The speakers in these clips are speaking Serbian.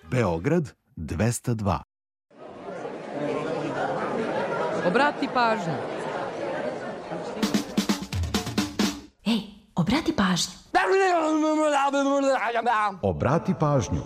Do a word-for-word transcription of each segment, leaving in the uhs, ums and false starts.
Beograd dvesta dva. Obrati pažnju. Ej, obrati pažnju. Obrati pažnju.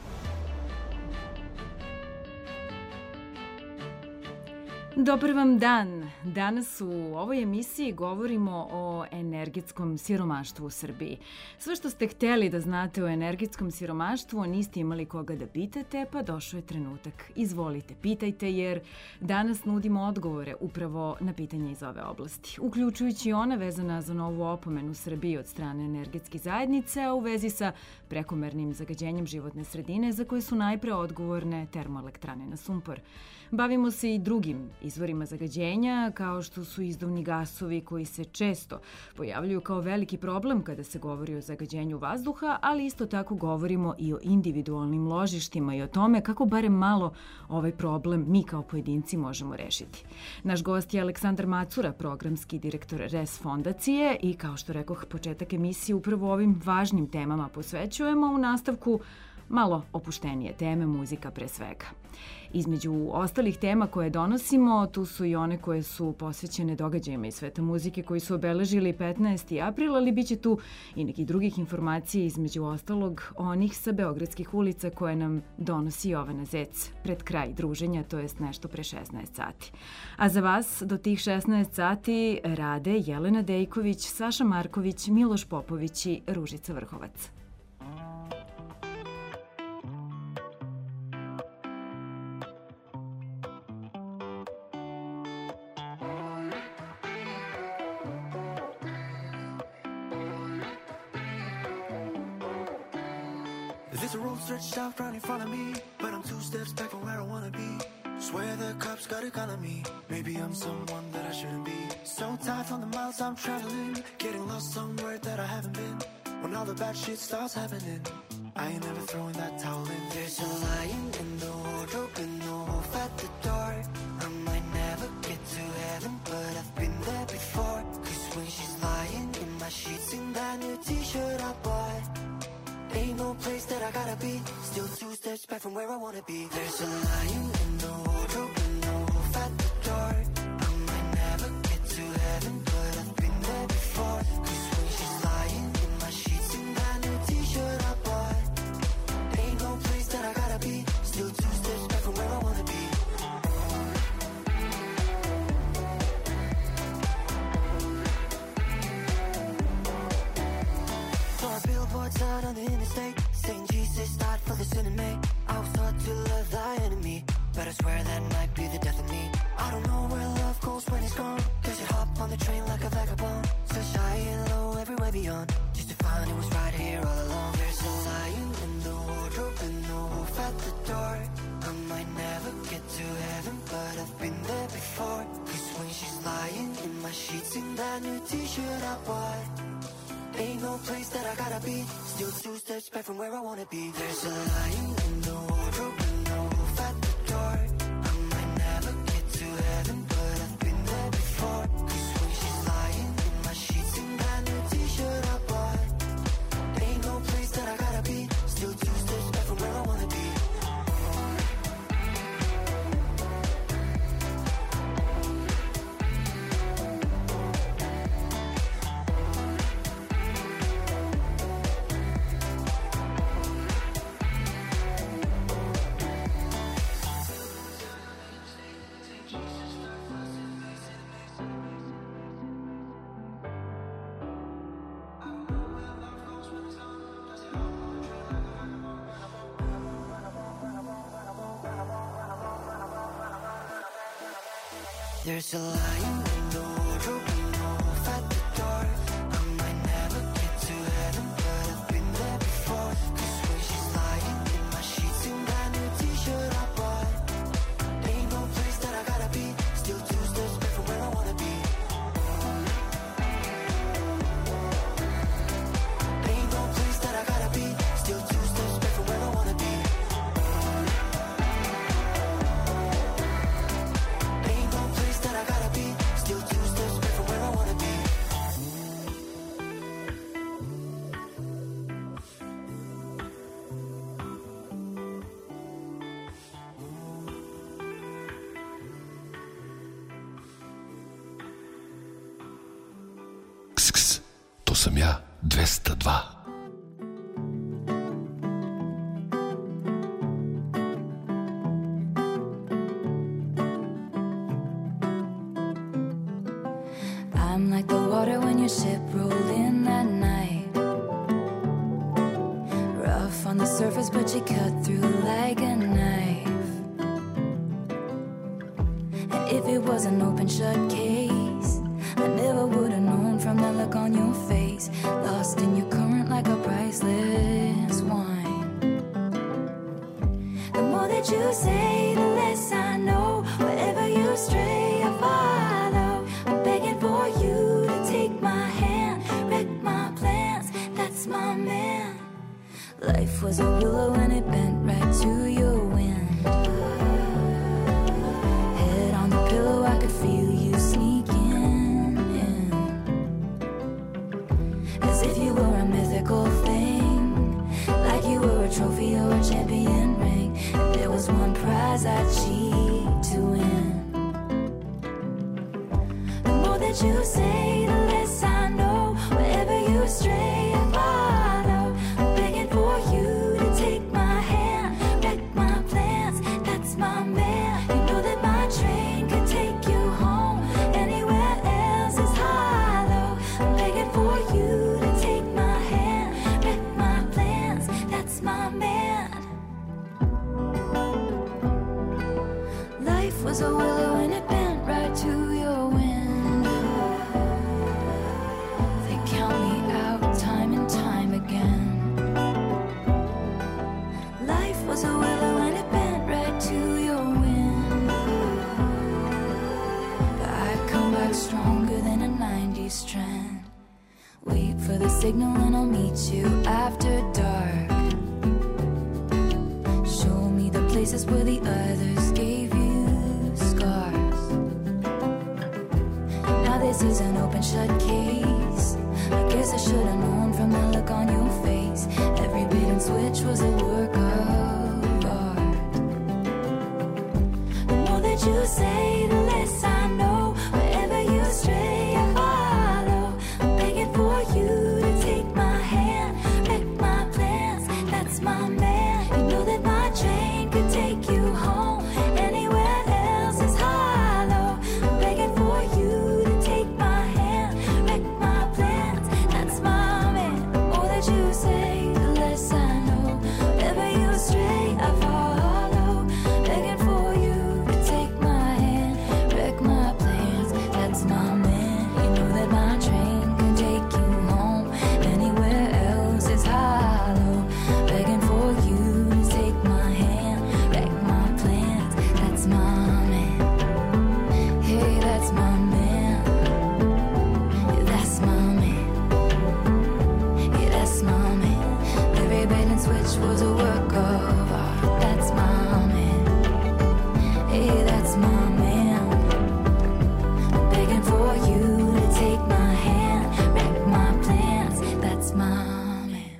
Dobar vam dan. Danas u ovoj emisiji govorimo o energetskom siromaštvu u Srbiji. Sve što ste hteli da znate o energetskom siromaštvu niste imali koga da pitate, pa došao je trenutak. Izvolite, pitajte, jer danas nudimo odgovore upravo na pitanje iz ove oblasti, uključujući ona vezana za novu opomenu Srbiji od strane energetskih zajednice, a u vezi sa prekomernim zagađenjem životne sredine za koje su najpre odgovorne termoelektrane na sumpor. Bavimo se i drugim izvorima zagađenja, kao što su izduvni gasovi koji se često pojavljuju kao veliki problem kada se govori o zagađenju vazduha, ali isto tako govorimo i o individualnim ložištima i o tome kako barem malo ovaj problem mi kao pojedinci možemo rešiti. Naš gost je Aleksandar Macura, programski direktor R E S fondacije i kao što rekoh, početak emisije upravo ovim važnim temama posvećujemo, u nastavku malo opuštenije teme, muzika pre svega. Između ostalih tema koje donosimo, tu su i one koje su posvećene događajima iz sveta muzike koji su obeležili petnaesti april, ali bit će tu i nekih drugih informacija, između ostalog onih sa beogradskih ulica koje nam donosi Jovana Zec pred kraj druženja, to jest nešto pre šesnaest sati. A za vas do tih šesnaest sati rade Jelena Dejković, Saša Marković, Miloš Popović i Ružica Vrhovac. Stretched out right in front of me, but I'm two steps back from where I wanna be. Swear the cops got a gun on me. Maybe I'm someone that I shouldn't be. So tired from the miles I'm traveling, getting lost somewhere that I haven't been. When all the bad shit starts happening, I ain't never throwing that towel in. There's a lion in the wardrobe and no wolf at the door. I might never get to heaven, but I've been there before. Cause when she's lying in my sheets in that new t-shirt I bought, ain't no place that I gotta be. Still two steps back from where I wanna be. There's a lion in the wardrobe and no wolf at the door. I might never get to heaven, but I've been there before. Cause when she's lying in my sheets in that new t-shirt I bought, ain't no place that I gotta be. Still two steps back from where I wanna be. Billboards out on the interstate saying Jesus died for the sin in me. I was taught to love thy enemy, but I swear that might be the death of me. I don't know where love goes when it's gone, cause you hop on the train like a vagabond, so shy and low everywhere beyond, just to find it was right here all along. There's a lion in the wardrobe and no wolf at the door. I might never get to heaven, but I've been there before. Cause when she's lying in my sheets in that new t-shirt I bought, ain't no place that I gotta be. Still two steps back from where I wanna be. There's a lion in the wardrobe and no wolf at the door. I might never get to heaven, but I've been there before. Cause when she's lying in my sheets in that new t-shirt I bought, ain't no place that I gotta be. Still two steps back from where I wanna be. There's a lion in the wardrobe and no wolf at the door. I might never get to heaven, but I've been there before. Cause when she's lying in my sheets in that new t-shirt I bought, ain't no place that I gotta be. Still two steps back from where I wanna be. Ain't no place that I gotta be. Still two steps back from where I wanna be. Ain't no place that I gotta be. Still two steps back from where sam ja dvesta dva. I'm like the water when your ship rolled in that night. Rough on the surface, but you cut through like a knife. And if it was an open shut case, I never would have known from the look on your face. Lost in your current like a priceless wine. The more that you say, the less I know. Wherever you stray, I follow. I'm begging for you to take my hand, wreck my plans, that's my man. Life was a willow and it bent right to your wind. Head on the pillow, I could feel you sneaking in. As if you were a mythical thing, like you were a trophy or a champion ring. And there was one prize I'd cheat to win. The more that you say, the less I know. Wherever you stray, I follow. I'm begging for you to take my hand, wreck my plans, that's my man. You know that my train could take you home. Anywhere else is hollow. I'm begging for you to take my hand, wreck my plans, that's my man. Life was a willow and it bent right to your wind. They count me out time and time again. Life was a willow and it bent right to your wind. But I come back stronger than a nineties trend. Wait for the signal and I'll meet you after dark. Show me the places where the others gave you scars. Now this is an open shut case. I guess I should have known from the look on your face. Every bait and switch was a work of art. The more that you say, the less I know. Wherever you stray, I follow. I'm begging for you to take my hand, wreck my plans, that's my man. You know that my train could take you home. Anywhere else is hollow. I'm begging for you to take my hand, wreck my plans, that's my man. The more that you say, the less I know. Wherever you stray, I follow. Begging for you to take my hand, wreck my plans, that's my man. You know that my train can take you home. Anywhere else is hollow. Begging for you to take my hand, wreck my plans, that's my man. Hey, that's my man. Yeah, that's my man. Yeah, that's my man. Every bait and switch was a work of art. That's my man. Hey, that's my man. I'm begging for you to take my hand, wreck my plans, that's my man.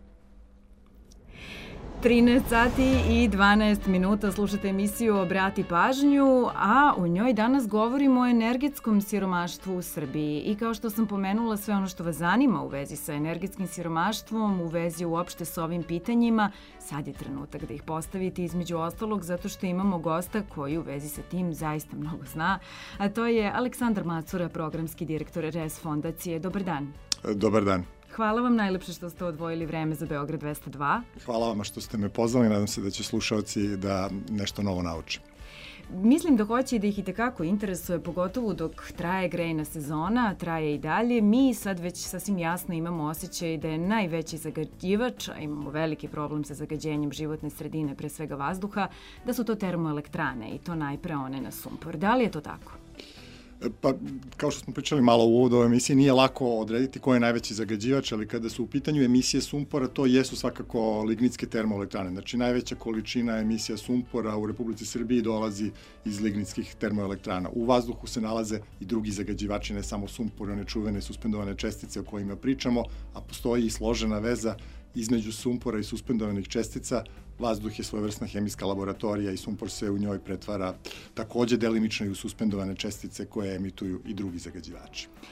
trinaest sati i dvanaest minuta slušate emisiju Obrati pažnju, a u njoj danas govorimo o energetskom siromaštvu u Srbiji. I kao što sam pomenula, sve ono što vas zanima u vezi sa energetskim siromaštvom, u vezi uopšte sa ovim pitanjima, sad je trenutak da ih postavite, između ostalog zato što imamo gosta koji u vezi sa tim zaista mnogo zna, a to je Aleksandar Macura, programski direktor R E S fondacije. Dobar dan. Dobar dan. Hvala vam najlepše što ste odvojili vreme za Beograd dvesta dva. Hvala vama što ste me pozvali, nadam se da će slušalci da nešto novo nauče. Mislim da hoće i da ih i tekako interesuje, pogotovo dok traje grejna sezona, traje i dalje. Mi sad već sasvim jasno imamo osjećaj da je najveći zagađivač, a imamo veliki problem sa zagađenjem životne sredine, pre svega vazduha, da su to termoelektrane i to najpre one na sumpor. Da li je to tako? Pa, kao što smo pričali malo u uvodu ove emisije, nije lako odrediti ko je najveći zagađivač, ali kada su u pitanju emisije sumpora, to jesu svakako lignitske termoelektrane. Znači, najveća količina emisija sumpora u Republici Srbiji dolazi iz lignitskih termoelektrana. U vazduhu se nalaze i drugi zagađivači, ne samo sumpor, one čuvene suspendovane čestice o kojima pričamo, a postoji i složena veza između sumpora i suspendovanih čestica. Vazduh je svojevrsna hemijska laboratorija i sumpor se u njoj pretvara takođe delimično i u suspendovane čestice koje emituju i drugi zagađivači.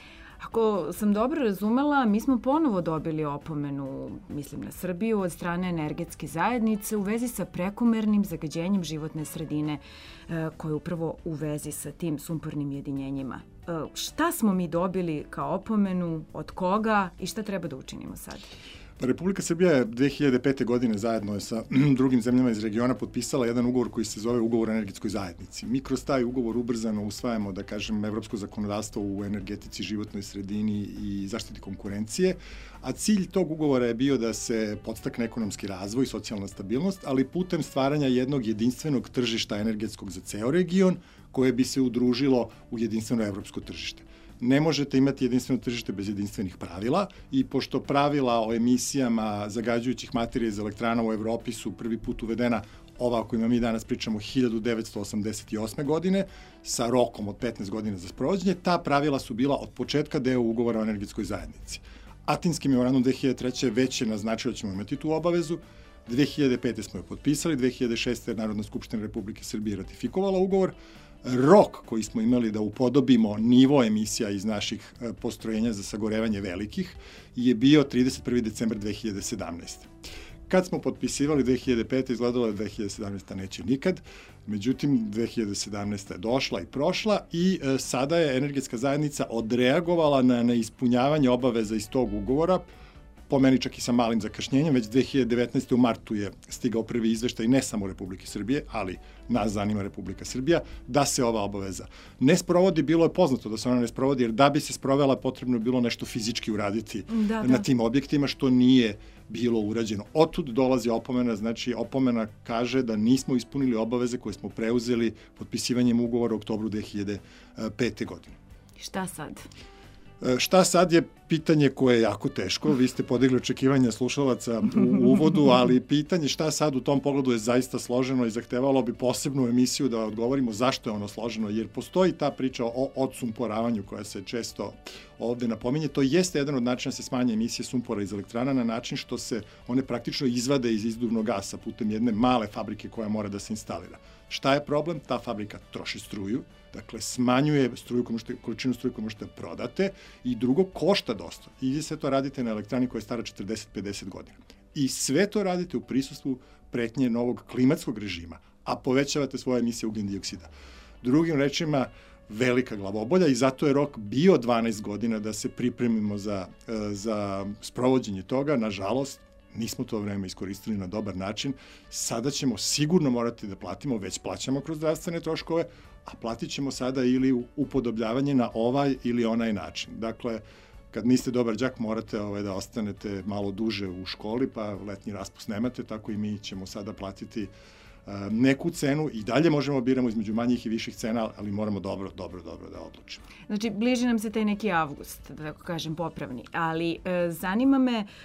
Ako sam dobro razumela, mi smo ponovo dobili opomenu, mislim na Srbiju, od strane energetske zajednice u vezi sa prekomernim zagađenjem životne sredine koje je upravo u vezi sa tim sumpornim jedinjenjima. Šta smo mi dobili kao opomenu, od koga i šta treba da učinimo sad? Republika Srbija je dve hiljade pete. godine zajedno sa drugim zemljama iz regiona potpisala jedan ugovor koji se zove Ugovor o energetskoj zajednici. Mi kroz taj ugovor ubrzano usvajamo, da kažem, evropsko zakonodavstvo u energetici, životnoj sredini i zaštiti konkurencije, a cilj tog ugovora je bio da se podstakne ekonomski razvoj i socijalna stabilnost, ali putem stvaranja jednog jedinstvenog tržišta energetskog za ceo region, koje bi se udružilo u jedinstveno evropsko tržište. Ne možete imati jedinstveno tržište bez jedinstvenih pravila i pošto pravila o emisijama zagađujućih materija iz elektrana u Evropi su prvi put uvedena, ova o kojima mi danas pričamo, hiljadu devetsto osamdeset osme. godine, sa rokom od petnaest godina za sprovođenje, ta pravila su bila od početka deo ugovora o energetskoj zajednici. Atinski memorandum dve hiljade treće. već je naznačio da ćemo imati tu obavezu, dve hiljade pete. smo je potpisali, dve hiljade šeste. je Narodna skupština Republike Srbije ratifikovala ugovor. Rok koji smo imali da upodobimo nivo emisija iz naših postrojenja za sagorevanje velikih je bio trideset prvi decembar dve hiljade sedamnaeste. Kad smo potpisivali dve hiljade pete. izgledalo je dve hiljade sedamnaeste. neće nikad, međutim dve hiljade sedamnaesta. je došla i prošla i e, sada je energetska zajednica odreagovala na neispunjavanje obaveza iz tog ugovora, po meni čak i sa malim zakašnjenjem. Već dve hiljade devetnaeste. u martu je stigao prvi izveštaj ne samo Republike Srbije, ali nas zanima Republika Srbija, da se ova obaveza ne sprovodi. Bilo je poznato da se ona ne sprovodi, jer da bi se sprovela potrebno je bilo nešto fizički uraditi da, da. na tim objektima, što nije bilo urađeno. Otud dolazi opomena, znači opomena kaže da nismo ispunili obaveze koje smo preuzeli potpisivanjem ugovora u oktobru dve hiljade pete. godine. Šta sad? Šta sad je pitanje koje je jako teško. Vi ste podigli očekivanja slušalaca u uvodu, ali pitanje šta sad u tom pogledu je zaista složeno i zahtevalo bi posebnu emisiju da odgovorimo zašto je ono složeno, jer postoji ta priča o odsumporavanju koja se često ovde napominje. To jeste jedan od načina da se smanje emisije sumpora iz elektrana na način što se one praktično izvade iz izduvnog gasa putem jedne male fabrike koja mora da se instalira. Šta je problem? Ta fabrika troši struju, dakle smanjuje struju, količinu struje koju možete prodate, i drugo, košta dosta. I sve to radite na elektrani koja je stara četrdeset do pedeset godina. I sve to radite u prisustvu pretnje novog klimatskog režima, a povećavate svoje emisije ugljen dioksida. Drugim rečima, velika glavobolja, i zato je rok bio dvanaest godina da se pripremimo za, za sprovođenje toga. Nažalost, nismo to vreme iskoristili na dobar način. Sada ćemo sigurno morati da platimo, već plaćamo kroz zdravstvene troškove, a platit ćemo sada ili upodobljavanje na ovaj ili onaj način. Dakle, kad niste dobar đak, morate ovaj, da ostanete malo duže u školi, pa letnji raspust nemate, tako i mi ćemo sada platiti neku cenu. I dalje možemo biramo između manjih i viših cena, ali moramo dobro, dobro, dobro da odlučimo. Znači, bliži nam se taj neki avgust, da tako kažem, popravni, ali e, zanima me e,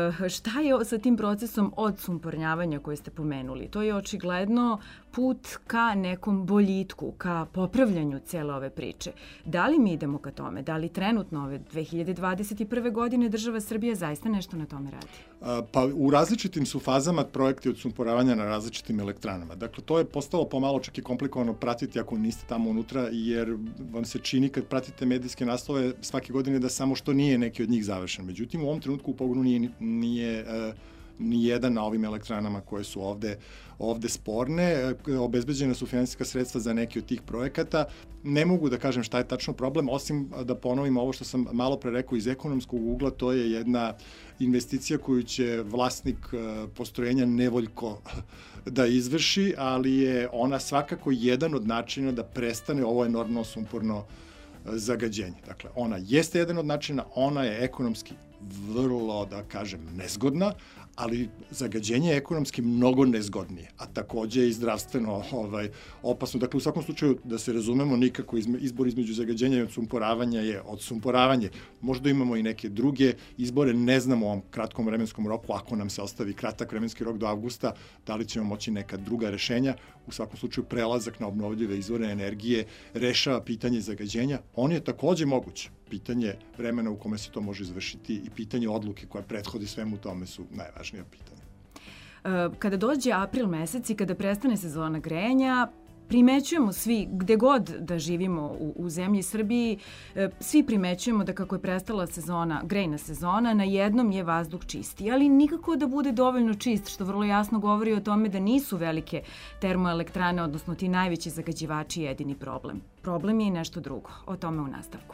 šta je sa tim procesom odsumpornjavanja koje ste pomenuli? To je očigledno put ka nekom boljitku, ka popravljanju cele ove priče. Da li mi idemo ka tome? Da li trenutno ove dve hiljade dvadeset prve. godine država Srbija zaista nešto na tome radi? A, pa u različitim su fazama projekti odsumporavanja na različitim elektranama. Dakle, to je postalo pomalo čak i komplikovano pratiti ako niste tamo unutra, jer vam se čini kad pratite medijske naslove svake godine da samo što nije neki od njih završen. Međutim, u ovom trenutku u pogonu nije, nije uh, ni jedan na ovim elektranama koje su ovde, ovde sporne. Obezbeđena su finansijska sredstva za neki od tih projekata. Ne mogu da kažem šta je tačno problem, osim da ponovim ovo što sam malo pre rekao iz ekonomskog ugla. To je jedna investicija koju će vlasnik postrojenja nevoljko da izvrši, ali je ona svakako jedan od načina da prestane ovo enormno sumporno zagađenje. Dakle, ona jeste jedan od načina, ona je ekonomski vrlo, da kažem, nezgodna, ali zagađenje je ekonomski mnogo nezgodnije, a takođe i zdravstveno ovaj, opasno. Dakle, u svakom slučaju, da se razumemo, nikako izbor između zagađenja i odsumporavanja je odsumporavanje. Možda imamo i neke druge izbore, ne znamo u ovom kratkom vremenskom roku, ako nam se ostavi kratak vremenski rok do avgusta, da li ćemo moći neka druga rešenja. U svakom slučaju, prelazak na obnovljive izvore energije rešava pitanje zagađenja. On je takođe moguć. Pitanje vremena u kome se to može izvršiti i pitanje odluke koja prethodi svemu tome su najvažnija pitanja. Kada dođe april mesec i kada prestane sezona grejanja, Primećujemo svi, gde god da živimo u, u zemlji Srbiji, svi primećujemo da kako je prestala sezona, grejna sezona, na jednom je vazduh čisti, ali nikako da bude dovoljno čist, što vrlo jasno govori o tome da nisu velike termoelektrane, odnosno ti najveći zagađivači jedini problem. Problem je i nešto drugo. O tome u nastavku.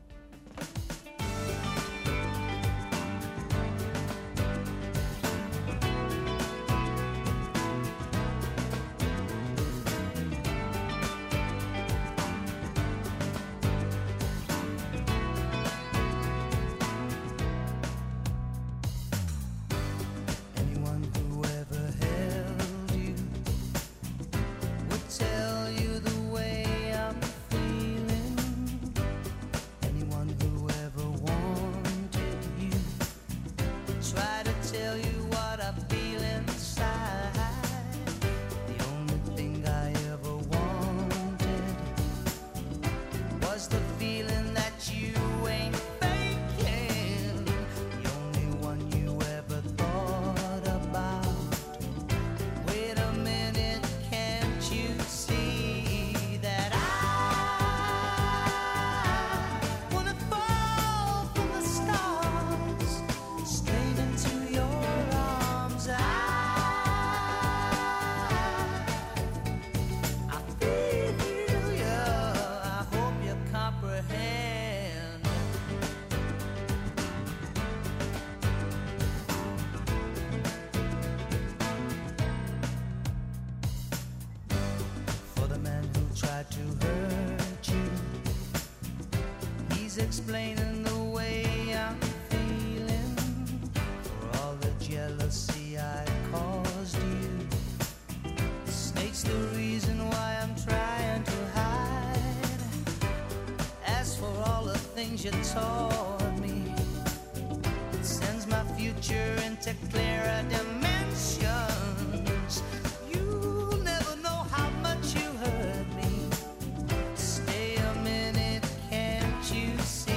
Explaining the way I'm feeling for all the jealousy I caused you. The snake's the reason why I'm trying to hide. As for all the things you taught me, it sends my future into clearer dimensions. You'll never know how much you hurt me. Stay a minute, can't you see?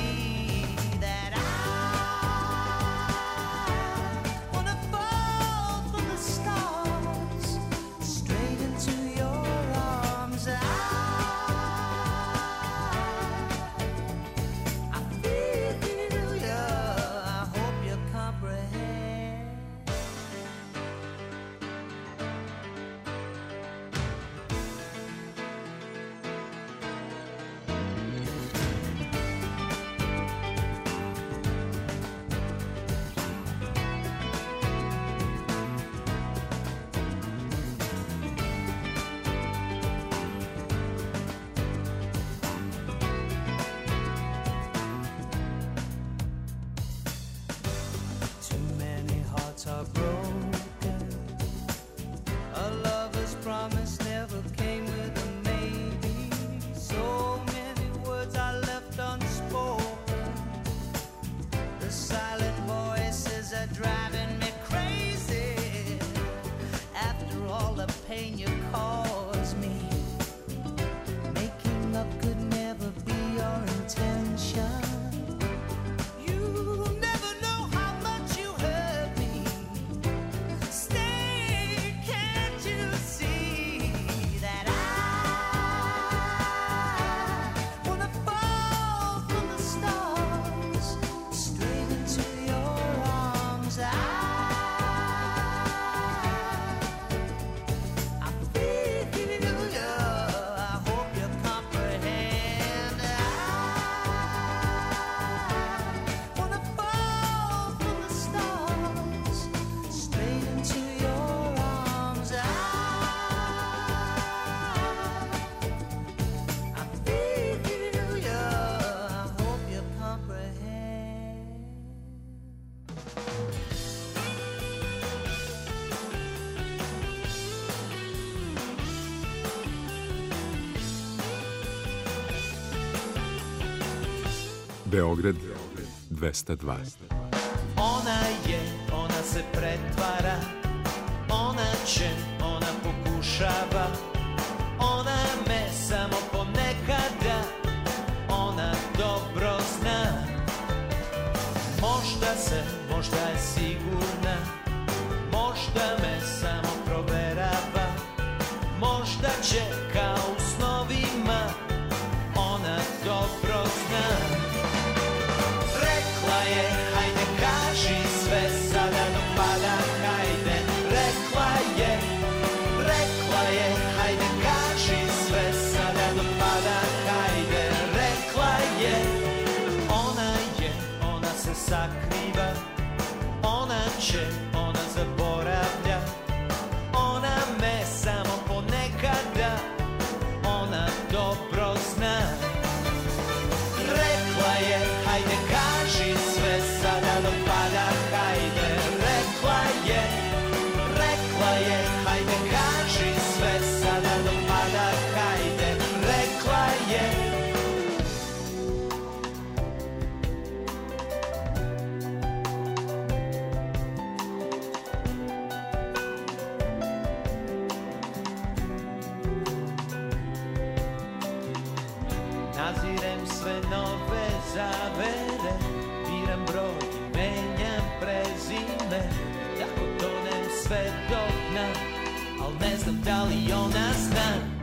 Beograd dvesta dva. Ona je, ona se pretvara, ona će, ona pokušava, ona me samo ponekada, ona dobro zna. Možda se, možda je sigurna, možda me samo proverava, možda će kao u snovima, ona dobro zna. Rekla je, hajde kaži sve, sada do pada, hajde. Rekla je, rekla je, hajde kaži sve, sada do pada, hajde. Rekla je, ona je, ona se sakriva, ona će, ona zaboravlja, ona me samo ponekada, ona dobro zna. Rekla je, hajde kaži sve, sada do pada, hajde. Rekla je, rekla je, hajde kaži sve, sada do pada, hajde. Rekla je. Nazirem sve nove zavere, biram broj i menjam prezime, tako tonem sve do dna, al ne znam da li ona zna.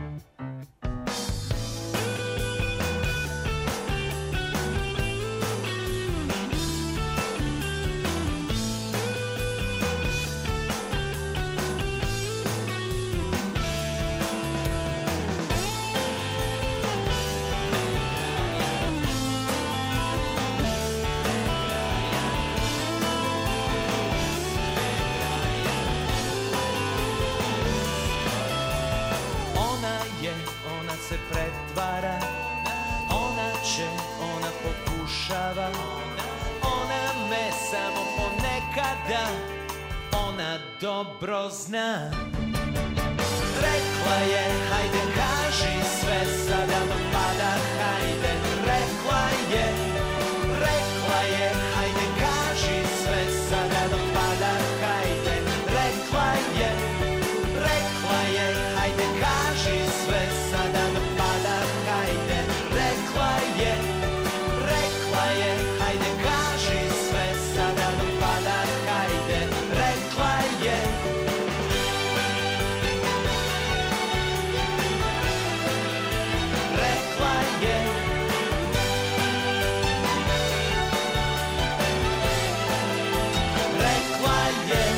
Se pretvara, ona će, ona pokušava, ona me samo ponekada, ona dobro zna. Rekla je, hajde kaži sve, sada do pada, hajde. Rekla je, rekla je, hajde kaži sve, sada do pada, hajde. Rekla je, rekla je, hajde kaži sve, sada do pada, hajde. Rekla je, rekla je, hajde kaži sve, sada do pada, hajde. Rekla je. Rekla je. Rekla je.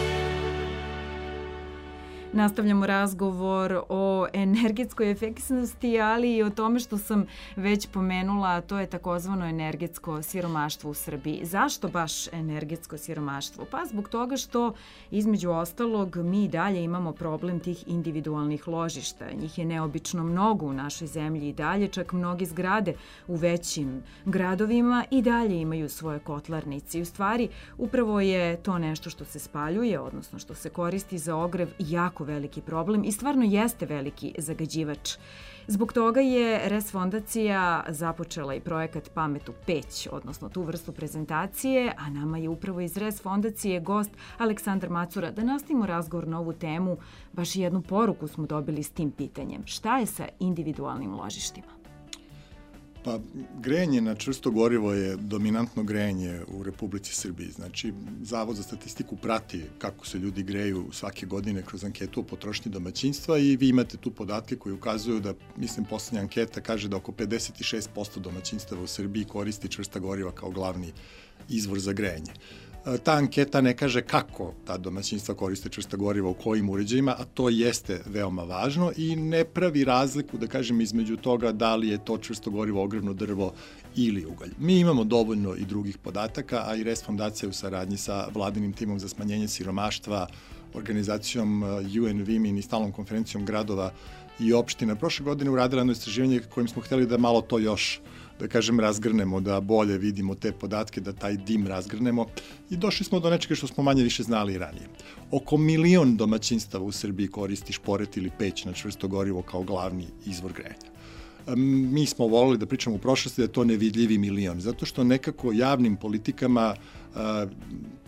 Nastavljamo razgovor o energetskoj efikasnosti, ali i o tome što sam već pomenula, a to je takozvano energetsko siromaštvo u Srbiji. Zašto baš energetsko siromaštvo? Pa zbog toga što, između ostalog, mi dalje imamo problem tih individualnih ložišta. Njih je neobično mnogo u našoj zemlji i dalje, čak mnogi zgrade u većim gradovima i dalje imaju svoje kotlarnice. I u stvari, upravo je to nešto što se spaljuje, odnosno što se koristi za ogrev, jako veliki problem i stvarno jeste veliki zagađivač. Zbog toga je R E S fondacija započela i projekat Pamet u peć, odnosno tu vrstu prezentacije, a nama je upravo iz R E S fondacije gost Aleksandar Macura. Da nastavimo razgovor na ovu temu, baš jednu poruku smo dobili s tim pitanjem. Šta je sa individualnim ložištima? Pa, grejanje na čvrsto gorivo je dominantno grejanje u Republici Srbiji. Znači, Zavod za statistiku prati kako se ljudi greju svake godine kroz anketu o potrošnji domaćinstva i vi imate tu podatke koji ukazuju da, mislim, poslednja anketa kaže da oko pedeset šest posto domaćinstava u Srbiji koristi čvrsta goriva kao glavni izvor za grejanje. Ta anketa ne kaže kako ta domaćinstva koriste čvrsta goriva, u kojim uređajima, a to jeste veoma važno i ne pravi razliku, da kažem, između toga da li je to čvrsto gorivo ogrevno drvo ili ugalj. Mi imamo dovoljno i drugih podataka, a i R E S fondacija u saradnji sa vladinim timom za smanjenje siromaštva, organizacijom U N Women i stalnom konferencijom gradova i opština prošle godine uradila jedno istraživanje kojim smo hteli da malo to još, da kažem, razgrnemo, da bolje vidimo te podatke, da taj dim razgrnemo i došli smo do nečega što smo manje više znali i ranije. Oko milion domaćinstava u Srbiji koristi šporet ili peć na čvrsto gorivo kao glavni izvor grejanja. Mi smo volili da pričamo u prošlosti da je to nevidljivi milion, zato što nekako javnim politikama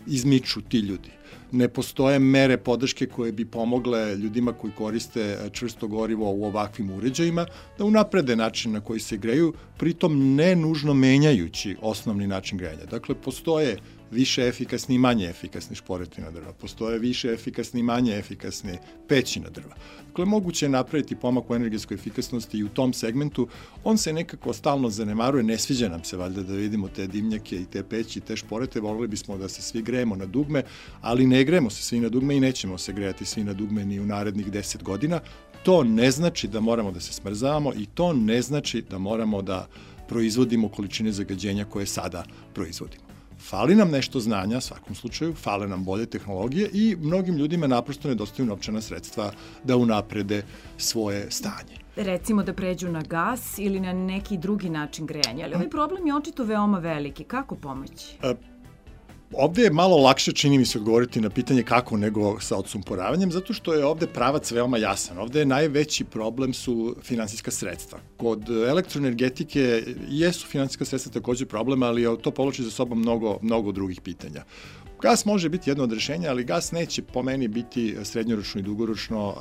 izmiču ti ljudi. Ne postoje mere podrške koje bi pomogle ljudima koji koriste čvrsto gorivo u ovakvim uređajima da unaprede način na koji se greju, pritom ne nužno menjajući osnovni način grejanja. Dakle, postoje više efikasni i manje efikasni šporeti na drva. Postoje više efikasni i manje efikasni peći na drva. Dakle, moguće je napraviti pomak u energetskoj efikasnosti i u tom segmentu. On se nekako stalno zanemaruje, ne sviđa nam se valjda da vidimo te dimnjake i te peći i te šporete, volili bismo da se svi grejemo na dugme, ali ne grejemo se svi na dugme i nećemo se grejati svi na dugme ni u narednih deset godina. To ne znači da moramo da se smrzavamo i to ne znači da moramo da proizvodimo količine zagađenja koje sada proizvodimo. Fali nam nešto znanja, u svakom slučaju, fale nam bolje tehnologije i mnogim ljudima naprosto nedostaju novčana sredstva da unaprede svoje stanje. Recimo da pređu na gas ili na neki drugi način grejanja, ali ovaj problem je očito veoma veliki. Kako pomoći? A, Ovde je malo lakše, čini mi se, odgovoriti na pitanje kako nego sa odsumporavanjem, zato što je ovde pravac veoma jasan. Ovde je najveći problem su finansijska sredstva. Kod elektroenergetike jesu finansijska sredstva takođe problem, ali to povlači za sobom mnogo, mnogo drugih pitanja. Gas može biti jedno od rešenja, ali gas neće po meni biti srednjoročno i dugoročno.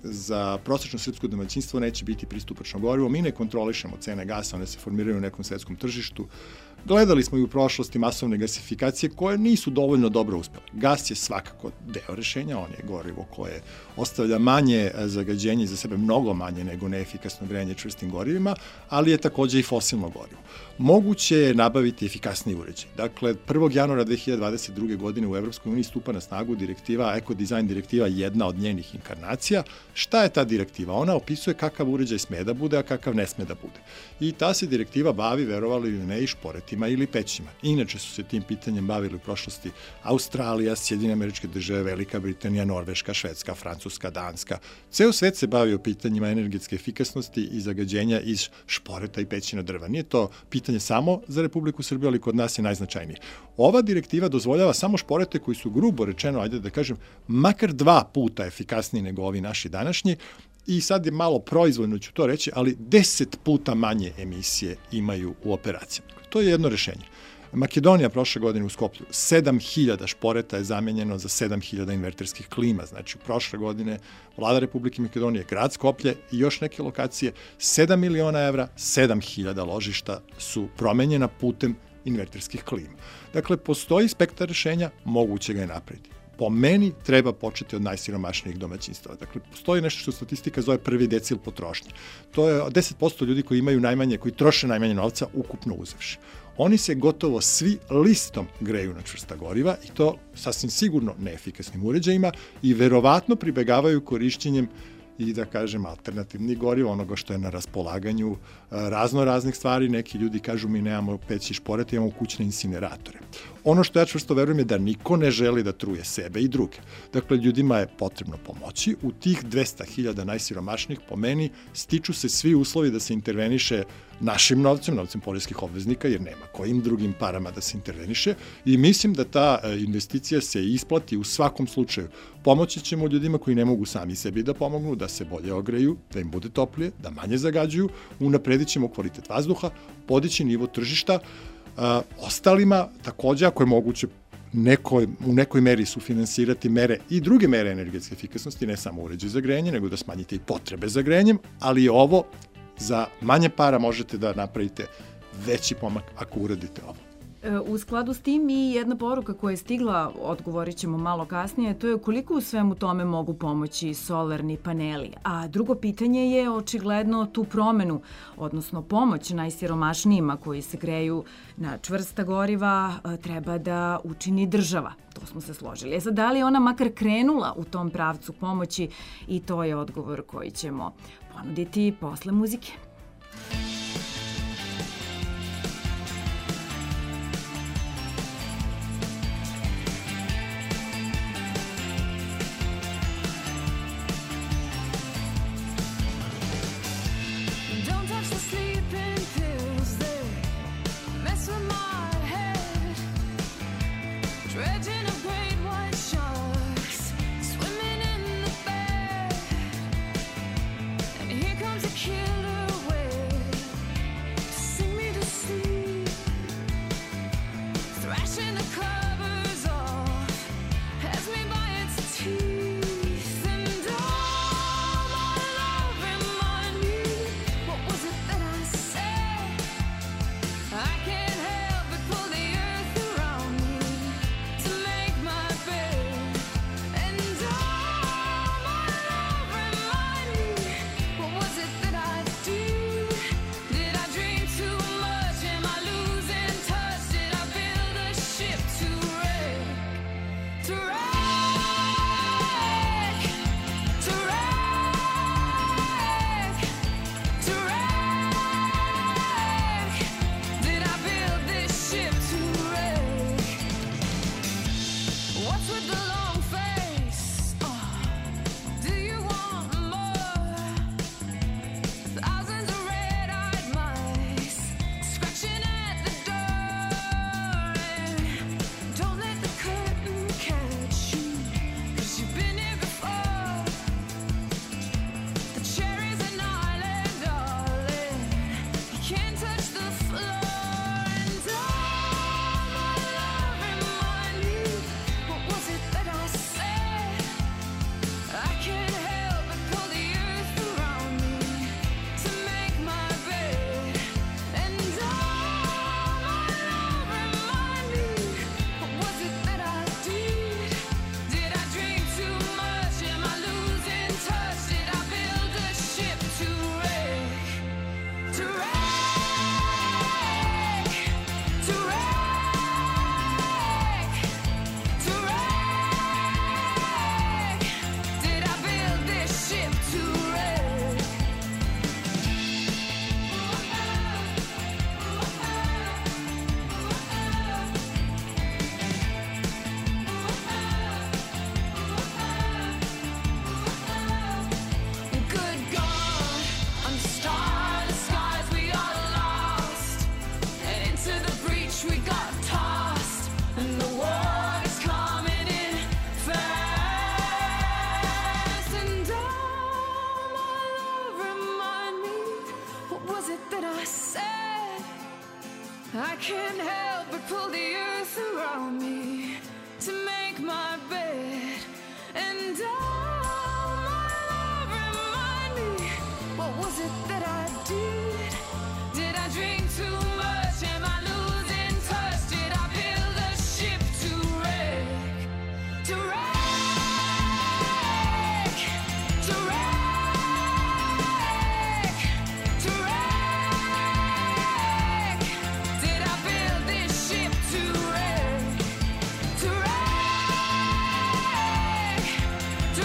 Za prosečno srpsko domaćinstvo neće biti pristupačno gorivo. Mi ne kontrolišemo cene gasa, one se formiraju u nekom svetskom tržištu. Gledali smo i u prošlosti masovne gasifikacije koje nisu dovoljno dobro uspjele. Gas je svakako deo rešenja, on je gorivo koje ostavlja manje zagađenja iza sebe, mnogo manje nego neefikasno grejanje čvrstim gorivima, ali je takođe i fosilno gorivo. Moguće je nabaviti efikasniji uređaj. Dakle, prvog januara dve hiljade dvadeset druge. godine u Evropskoj uniji stupa na snagu direktiva, Eco Design direktiva, jedna od njenih inkarnacija. Šta je ta direktiva? Ona opisuje kakav uređaj sme da bude, a kakav ne sme da bude. I ta se direktiva bavi, verovali ili ne, i šporetima ili pećima. Inače su se tim pitanjem bavili u prošlosti Australija, Sjedinjene Američke Države, Velika Britanija, Norveška, Švedska, Francuska, Danska. Ceo svet se bavio pitanjima energetske efikasnosti i zagađenja iz šporeta i peći na drva. Nije to pitanje samo za Republiku Srbiju, ali kod nas je najznačajnije. Ova direktiva dozvoljava samo šporete koji su, grubo rečeno, ajde da kažem, makar dva puta efikasniji nego ovi naši današnji, i sad je malo proizvoljno ću to reći, ali deset puta manje emisije imaju u operacijama. To je jedno rešenje. Makedonija prošle godine u Skoplju, sedam hiljada šporeta je zamenjeno za sedam hiljada inverterskih klima. Znači, prošle godine Vlada Republike Makedonije, grad Skoplje i još neke lokacije, sedam miliona evra, sedam hiljada ložišta su promenjena putem inverterskih klima. Dakle, postoji spektar rešenja, moguće ga je napraviti. Po meni treba početi od najsiromašnijih domaćinstava. Dakle, postoji nešto što statistika zove prvi decil potrošnje. To je deset posto ljudi koji imaju najmanje, koji troše najmanje novca ukupno uzevši. Oni se gotovo svi listom greju na čvrsta goriva i to sasvim sigurno neefikasnim uređajima i verovatno pribegavaju korišćenjem i da kažem alternativnih goriva, onoga što je na raspolaganju, razno raznih stvari. Neki ljudi kažu mi nemamo peći šporete, imamo kućne incineratore. Ono što ja čvrsto verujem je da niko ne želi da truje sebe i druge. Dakle, ljudima je potrebno pomoći. U tih dvesta hiljada najsiromašnijih, po meni, stiču se svi uslovi da se interveniše našim novcem, novcem poreskih obveznika, jer nema kojim drugim parama da se interveniše, i mislim da ta investicija se isplati u svakom slučaju. Pomoći ćemo ljudima koji ne mogu sami sebi da pomognu, da se bolje ogreju, da im bude toplije, da manje zagađuju, unapredit ćemo kvalitet vazduha, podići nivo tržišta. Uh, ostalima, takođe, ako je moguće nekoj, u nekoj meri sufinansirati mere i druge mere energetske efikasnosti, ne samo uređaj za grejanje, nego da smanjite i potrebe za grejanjem, ali ovo za manje para možete da napravite veći pomak ako uradite ovo. U skladu s tim i jedna poruka koja je stigla, odgovorit ćemo malo kasnije, to je koliko u svemu tome mogu pomoći solarni paneli. A drugo pitanje je očigledno tu promenu, odnosno pomoć najsiromašnijima koji se greju na čvrsta goriva treba da učini država. To smo se složili. E sad, da li je ona makar krenula u tom pravcu pomoći, i to je odgovor koji ćemo ponuditi posle muzike. Thrashing the covers off. pull the earth around me to make my bed. And oh, my love, remind me, what was it that I did? Did I drink too much? Am I losing touch? Did I build a ship to wreck? To wreck? To wreck? To wreck? Did I build this ship to wreck? To wreck? To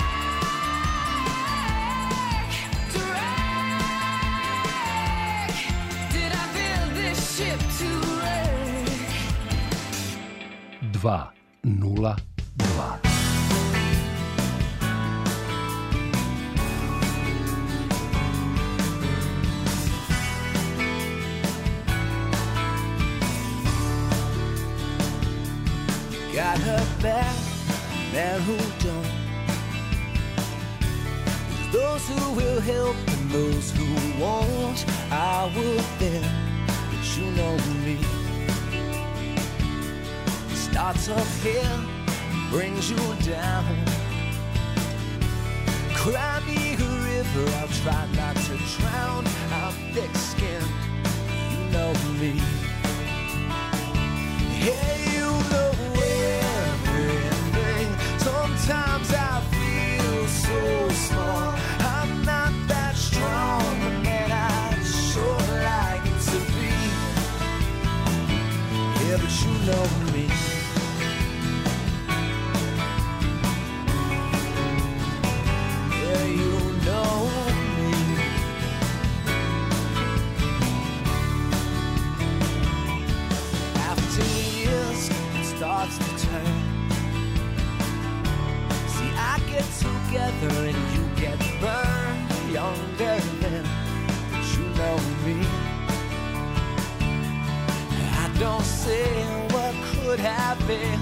wreck? To wreck? Did I build this ship to wreck? dva nula dva. Got her back, man who don't. There's those who will help and those who won't. I would bet that you know me. Starts up here, brings you down. Cry me a river, I'll try not to drown. I'm thick-skinned, you know me. Hey, you know everything. Sometimes I feel so small. I'm not that strong, and I'd sure like to be. Yeah, but you know me. Yeah, you know me. After years, it starts to turn. See, I get together and you get burned. Younger then, but you know me. I don't say what could have been.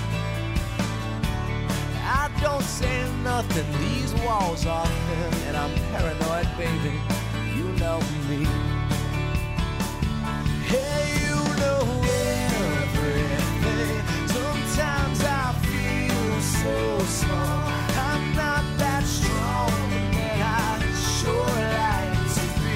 I don't say nothing, these walls are thin. And I'm paranoid, baby, you know me. Hey, you know everything. Sometimes I feel so small. I'm not that strong, and I sure like to be.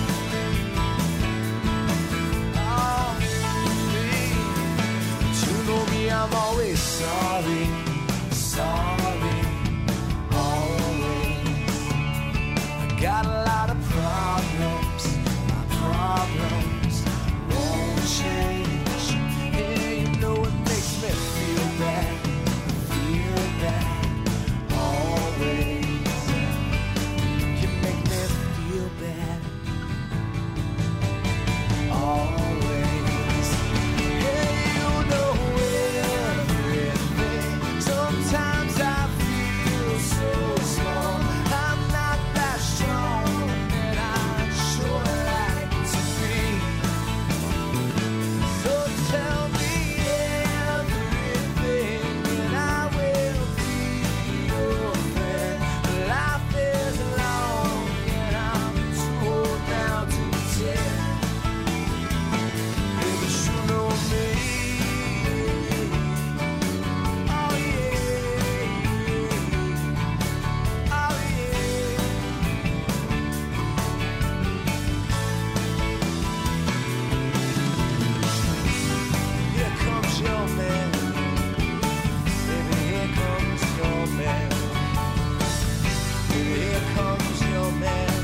Oh, me. But you know me, I'm always sorry. Sorry, always. I got a lot of problems. My problems won't change. Yeah, you know it makes me feel bad. Feel bad, always. You make me feel bad, always. Hey, you know everything. Sometimes I feel so small. I'm not that strong, and I'd sure like to be. So tell me everything, and I will be your friend. Life is long, and I'm too old now to tell. Baby, you know me. Oh yeah, oh yeah. Here comes your man, baby. Here comes your man. Here comes your man,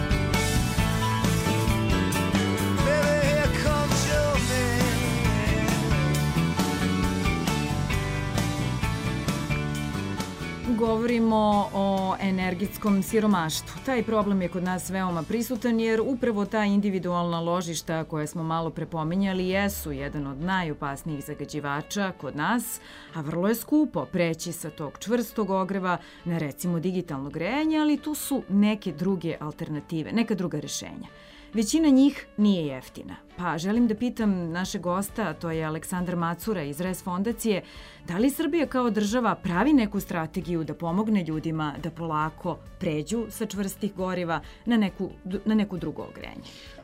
baby. Here comes your man. Govorimo o energetskom siromaštvu. Taj problem je kod nas veoma prisutan jer upravo ta individualna ložišta koje smo malo prepominjali jesu jedan od najopasnijih zagađivača kod nas, a vrlo je skupo preći sa tog čvrstog ogreva na recimo digitalno grejanje, ali tu su neke druge alternative, neka druga rešenja. Većina njih nije jeftina. Pa želim da pitam naše gosta, to je Aleksandar Macura iz R E S fondacije, da li Srbija kao država pravi neku strategiju da pomogne ljudima da polako pređu sa čvrstih goriva na neku, na neku drugo ogrejanje?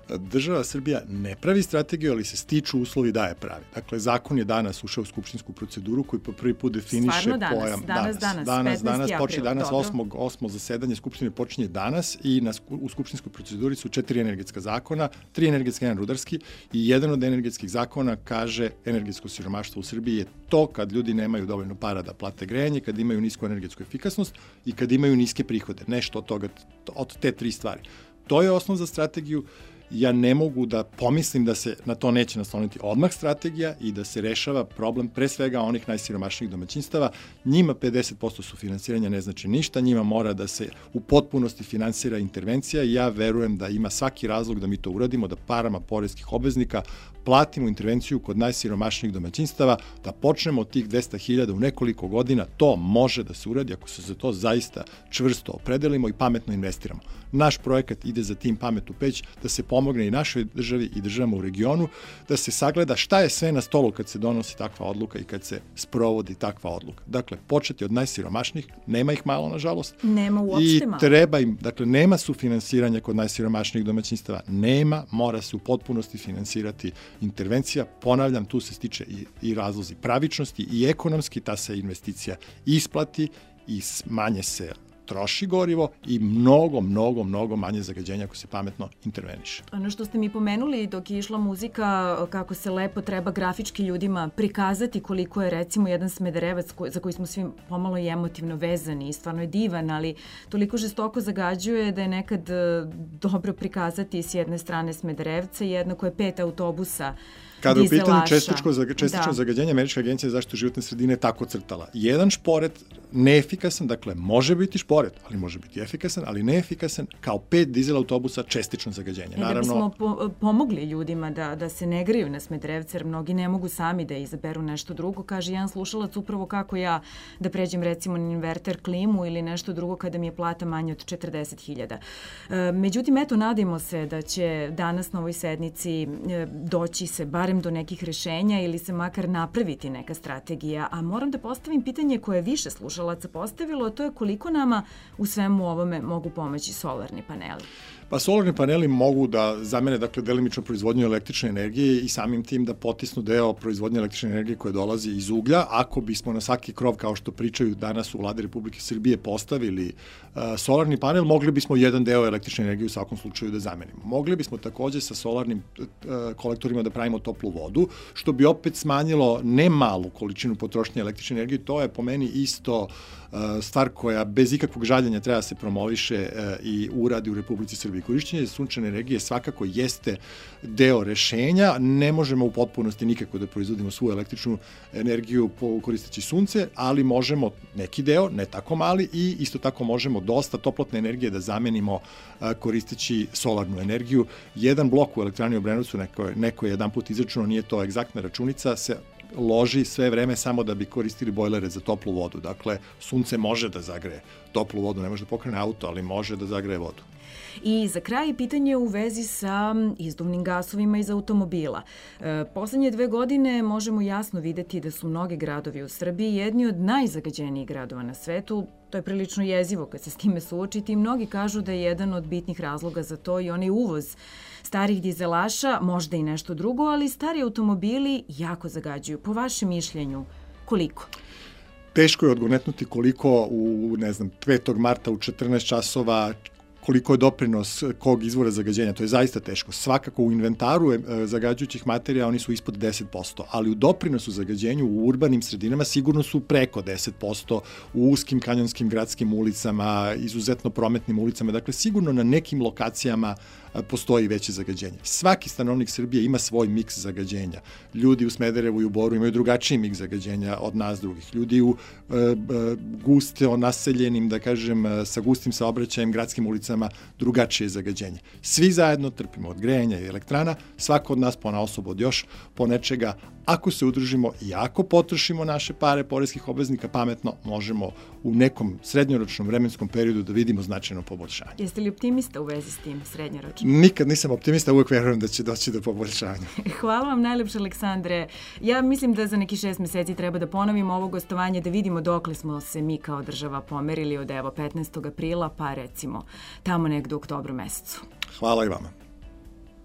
država Srbija ne pravi strategiju, ali se stiču uslovi da je pravi. Dakle, zakon je danas ušao u skupštinsku proceduru koji po prvi put definiše Stvarno danas, pojam. Danas, danas, danas, danas april, počinje danas, dobro. osmog osmog zasedanje Skupštine počinje danas i na, u skupštinskoj proceduri su četiri energetska zakona, tri energetski, jedan rudarski i jedan od energetskih zakona kaže energetsko siromaštvo u Srbiji je to kad ljudi nemaju dovoljno para da plate grejanje, kad imaju nisku energetsku efikasnost i kad imaju niske prihode. Nešto od toga, od te tri stvari. To je osnov za strategiju. Ja ne mogu da pomislim da se na to neće nasloniti odmah strategija i da se rešava problem pre svega onih najsiromašnijih domaćinstava. Njima pedeset posto sufinansiranja ne znači ništa, njima mora da se u potpunosti finansira intervencija i ja verujem da ima svaki razlog da mi to uradimo, da parama poreskih obveznika platimo intervenciju kod najsiromašnijih domaćinstava, da počnemo od tih dvesta hiljada u nekoliko godina. To može da se uradi ako se za to zaista čvrsto opredelimo i pametno investiramo. Naš projekat ide za tim pamet u peć, da se pomogne i našoj državi i državama u regionu, da se sagleda šta je sve na stolu kad se donosi takva odluka i kad se sprovodi takva odluka. Dakle, početi od najsiromašnijih, nema ih malo, nažalost. Nema uopšte malo. I treba im, dakle, nema sufinansiranja kod najsiromašnijih domaćinstava, nema, mora se u potpunosti finansirati intervencija. Ponavljam, tu se stiče i, i razlozi pravičnosti i ekonomski, ta se investicija isplati i manje se troši gorivo i mnogo, mnogo, mnogo manje zagađenja ako se pametno interveniše. Ono što ste mi pomenuli dok je išla muzika, kako se lepo treba grafički ljudima prikazati koliko je recimo jedan Smederevac za koji smo svi pomalo i emotivno vezani i stvarno je divan, ali toliko žestoko zagađuje da je nekad dobro prikazati s jedne strane Smederevca, jednako je pet autobusa Kada je u pitanju čestičko, čestično da. zagađenje, Američka agencija za zaštitu životne sredine je tako crtala. Jedan šporet neefikasan, dakle može biti šporet, ali može biti efikasan, ali neefikasan kao pet dizel autobusa čestično zagađenje. E, Naravno, da bismo po, pomogli ljudima da, da se ne griju na Smederevce, jer mnogi ne mogu sami da izaberu nešto drugo. Kaže jedan slušalac upravo kako ja da pređem recimo na inverter, klimu ili nešto drugo kada mi je plata manja od četrdeset hiljada. E, međutim, eto, nadimo se da će danas na ovoj sednici e, doći se bar do nekih rešenja ili se makar napraviti neka strategija, a moram da postavim pitanje koje je više slušalaca postavilo, a to je koliko nama u svemu ovome mogu pomoći solarni paneli. Pa solarni paneli mogu da zamene, dakle, delimično proizvodnju električne energije i samim tim da potisnu deo proizvodnje električne energije koje dolazi iz uglja. Ako bismo na svaki krov, kao što pričaju danas u Vladi Republike Srbije, postavili uh, solarni panel, mogli bismo jedan deo električne energije u svakom slučaju da zamenimo. Mogli bismo takođe sa solarnim uh, kolektorima da pravimo toplu vodu, što bi opet smanjilo ne malu količinu potrošnje električne energije. To je po meni isto stvar koja bez ikakvog žaljenja treba se promoviše i uradi u Republici Srbiji. Korišćenje sunčane energije svakako jeste deo rešenja. Ne možemo u potpunosti nikako da proizvodimo svu električnu energiju koristeći sunce, ali možemo neki deo, ne tako mali, i isto tako možemo dosta toplotne energije da zamenimo koristeći solarnu energiju. Jedan blok u elektrani u Obrenovcu, neko, neko je jedan put izračunao, nije to egzaktna računica, se loži sve vreme samo da bi koristili bojlere za toplu vodu. Dakle, sunce može da zagreje toplu vodu, ne može da pokrene auto, ali može da zagreje vodu. I za kraj pitanje u vezi sa izduvnim gasovima iz automobila. E, poslednje dve godine možemo jasno videti da su mnogi gradovi u Srbiji jedni od najzagađenijih gradova na svetu. To je prilično jezivo kad se s time suočiti i mnogi kažu da je jedan od bitnih razloga za to i onaj uvoz starih dizelaša, možda i nešto drugo, ali stari automobili jako zagađuju. Po vašem mišljenju, koliko? Teško je odgonetnuti koliko u, ne znam, petog marta u četrnaest časova, koliko je doprinos kog izvora zagađenja, to je zaista teško. Svakako u inventaru zagađujućih materija oni su ispod deset posto, ali u doprinosu zagađenju u urbanim sredinama sigurno su preko deset posto, u uskim kanjonskim gradskim ulicama, izuzetno prometnim ulicama, dakle sigurno na nekim lokacijama postoji veće zagađenje. Svaki stanovnik Srbije ima svoj miks zagađenja. Ljudi u Smederevu i u Boru imaju drugačiji miks zagađenja od nas drugih. Ljudi u e, e, guste, naseljenim, da kažem, sa gustim saobraćajem, gradskim ulicama, drugačije zagađenje. Svi zajedno trpimo od grejanja i elektrana, svako od nas ponaosob od još po nečega. Ako se udružimo i ako potrošimo naše pare poreskih obveznika pametno, možemo u nekom srednjoročnom vremenskom periodu da vidimo značajno poboljšanje. Jeste li optimista u vezi s tim srednjoročno? Nikad nisam optimista, uvek verujem da će doći do poboljšanja. Hvala vam najlepše, Aleksandre. Ja mislim da za neki šest meseci treba da ponovimo ovo gostovanje, da vidimo dokle smo se mi kao država pomerili od evo petnaestog aprila, pa recimo tamo negde u oktobru mesecu. Hvala i vama.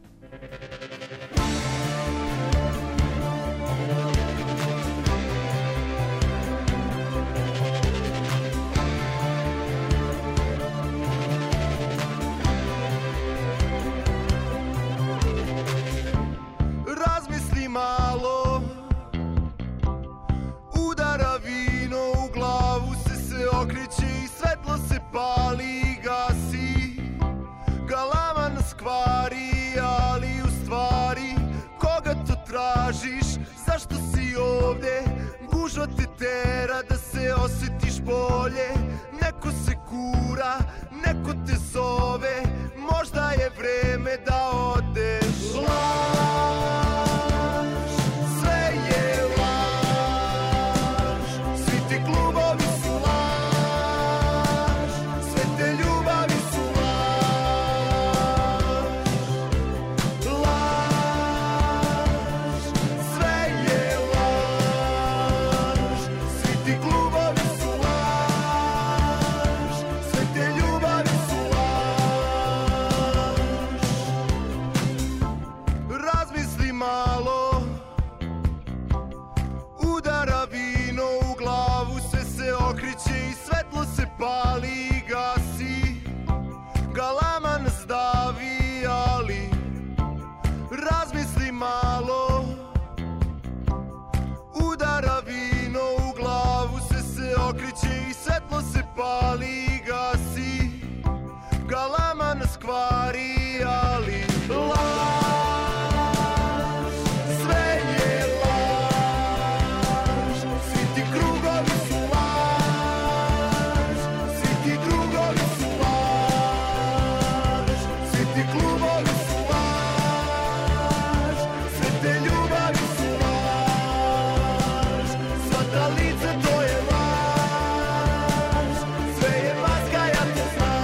Razmisli malo, udara vino u glavu se se okreće i svetlo se pali i gasi. Galama nas kvari, ali u stvari koga to tražiš? Zašto si ovde? Gužva te tera da se osjetiš bolje. Neko se kura, neko te zove, možda je vreme da odeš. Laž, sve je laž, svi ti klubovi su laž, sve te ljubavi su laž. Laž, sve je laž, svi ti klubovi su laž, sve te ljubavi su laž. Razmisli malo, udara vino u glavu, sve se okreće i svetlo se pali i gasi. Galama nas davi, ali razmisli malo, udara vino u glavu, sve se okreće i svetlo se pali i gasi. Galama nas kvari, ali laž, sve je laž, svi ti krugovi su laž, svi ti drugovi su laž, svi ti klubovi su laž, sve te ljubavi su laž, sva ta lica to je laž, sve je maska, ja to znam.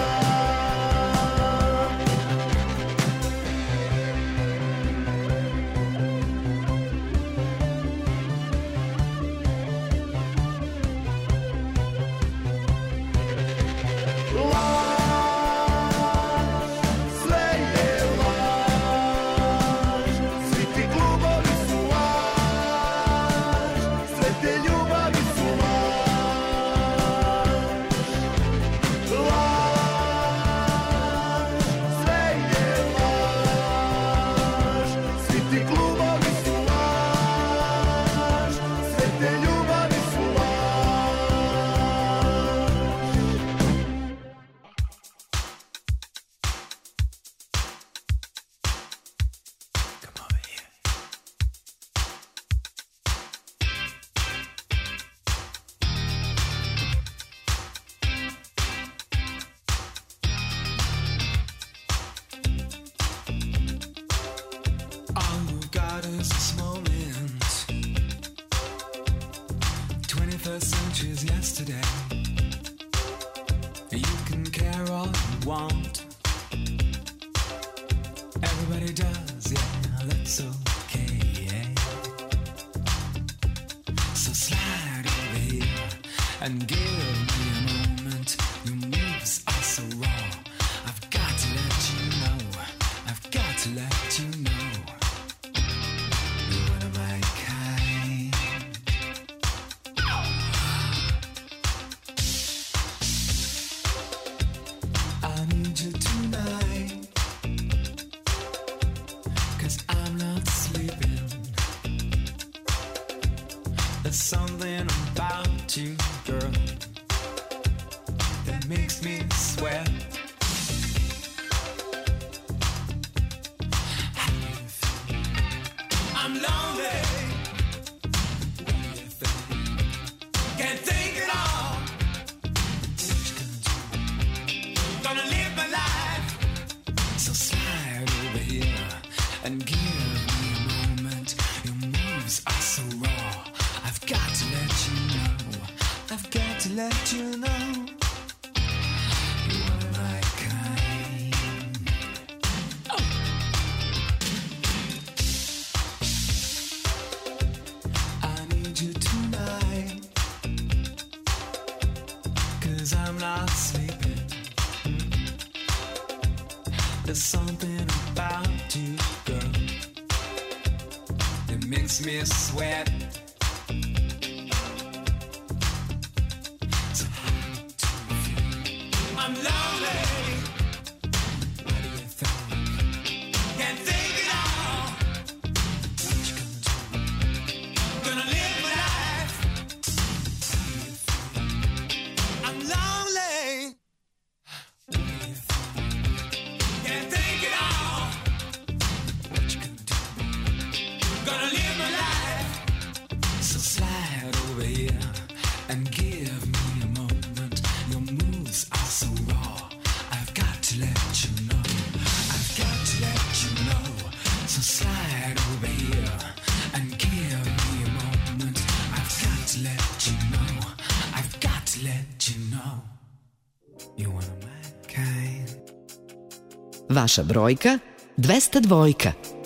Laž, sve je laž, svi ti klubovi su laž, sve te ljubavi su laž. Laž, sve je laž, svi ti klubovi su laž, sve te ljubavi su laž. All you've got is this moment. twenty-first century's yesterday. You can care all you want. Everybody does, yeah, that's okay, yeah. So slide over here and give me a moment. Your moves are so raw. I've got to let you know. I've got to let you know. You're one of my kind. I need you tonight, 'cause I'm not sleeping. There's something about you, girl, that makes me sweat. I'm lonely. Can't think at all. Gonna live my life. So slide over here and give me a moment. Your moves are so raw. I've got to let you know. I've got to let you know. You're one of my kind. Oh. I need you tonight, 'cause I'm not sleeping. There's something about you, girl, makes me sweat. So hard to feel. I'm lonely. What do you think? Can't think it all. What you gonna do? Gonna live my life. How do you feel? I'm lonely. What do you think? Can't think it all. What you gonna do? Gonna live my life. So slide over here and give me a moment. Your moves are so raw. I've got to let you know. I've got to let you know. So slide over here and give me a moment. I've got to let you know. I've got to let you know. You wanna my kind. Vaša brojka dvesta dva.